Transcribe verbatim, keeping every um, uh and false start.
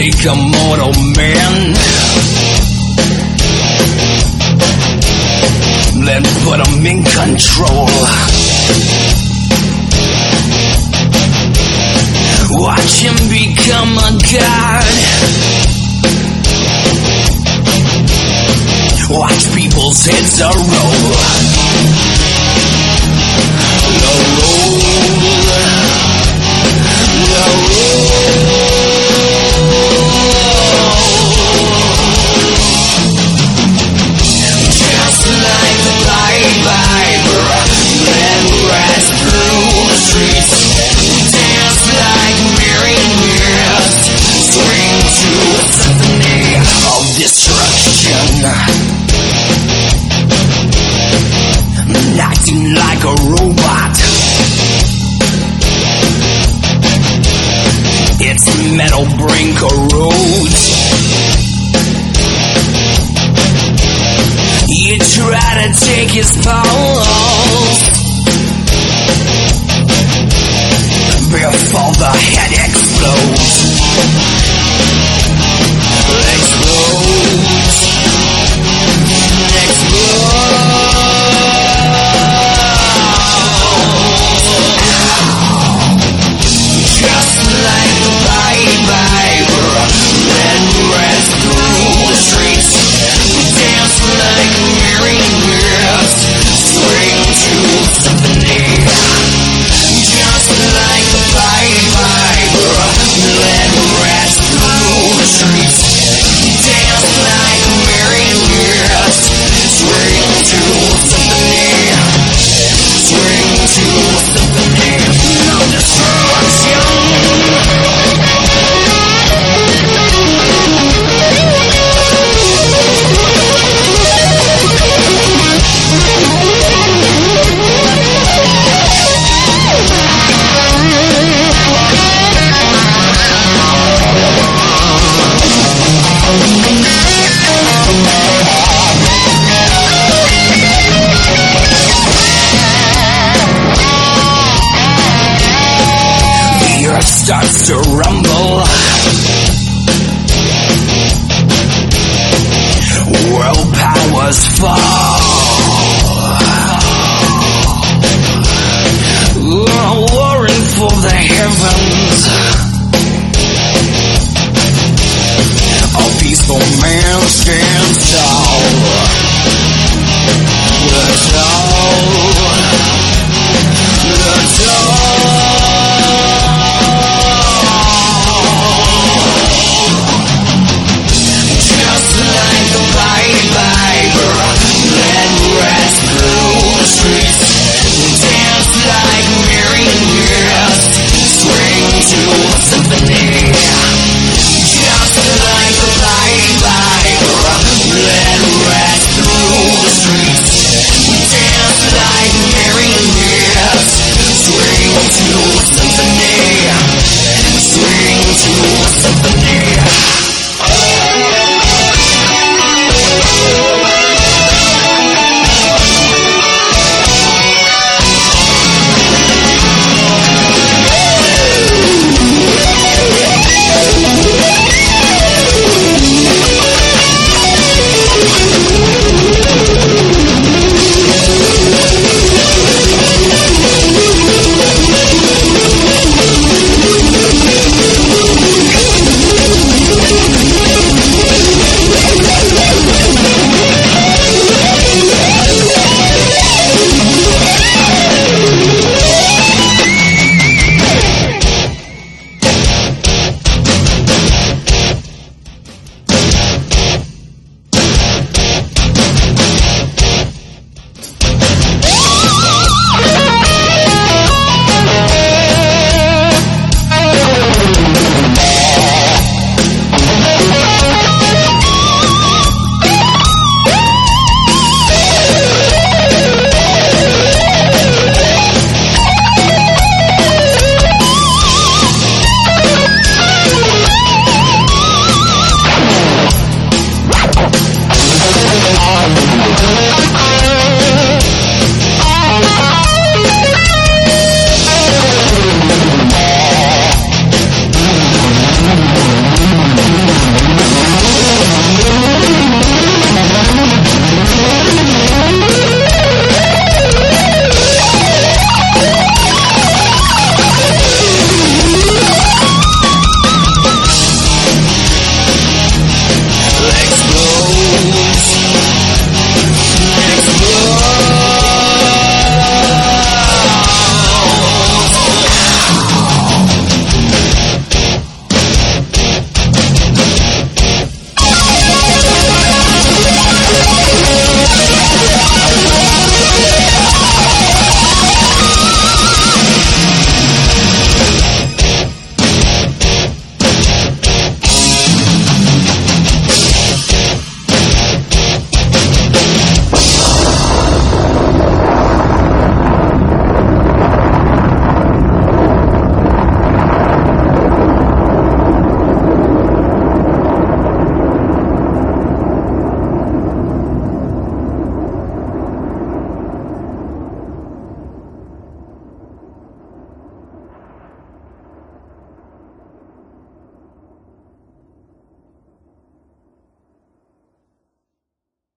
take a mortal man, then put him in control. Watch him become a god. Watch people's heads a roll. The roll, the roll. Just like the Pied Piper, then rise through the streets. Dance like marionettes, swing to a symphony of destruction. Acting like a robot. Its metal brain corrodes. You try to take his pulse before the head explodes. Explodes. Explodes. Just like the Pied Piper, then rest through the streets. Dance like marionettes, swing to symphony. Just like the Pied Piper, then rest through the streets. Dance like marionettes, swing to symphony. Swing to symphony. No destruction. The earth starts to rumble. World powers fall.